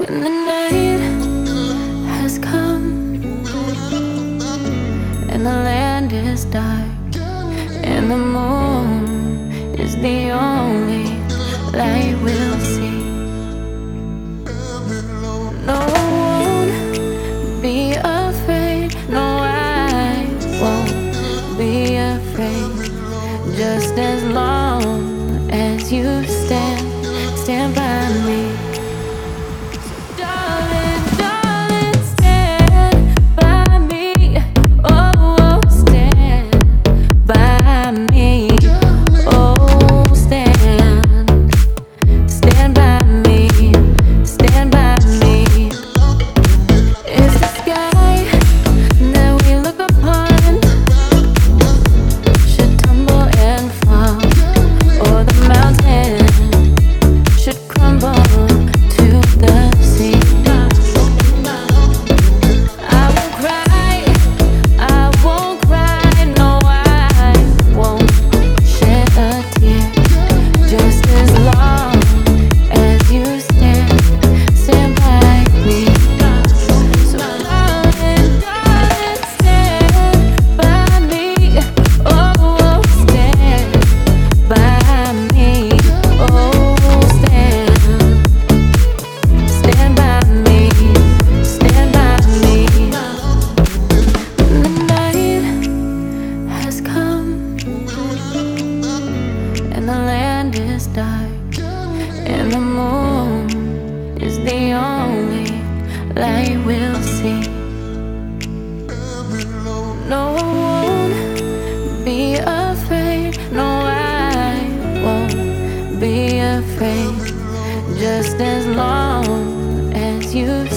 When the night has come and the land is dark and the moon is the only light we'll see, no, I won't be afraid. No, I won't be afraid. Just as long as you stand by me. Darling, darling, stand by me. Oh, stand by me. Oh, stand by me. Stand by me. It's the sky that we look upon should tumble and fall, or the mountain should crumble to the sea. I won't cry, I won't cry, no, I won't shed a tear. Just as long as you stand by me. So darling, darling, stand by me. Oh, stand by me. Oh, stand by me. Stand by me. When the night has come and the land is dark and the moon is the only light we'll see, no, I won't be afraid. No, I won't be afraid. Just as long as you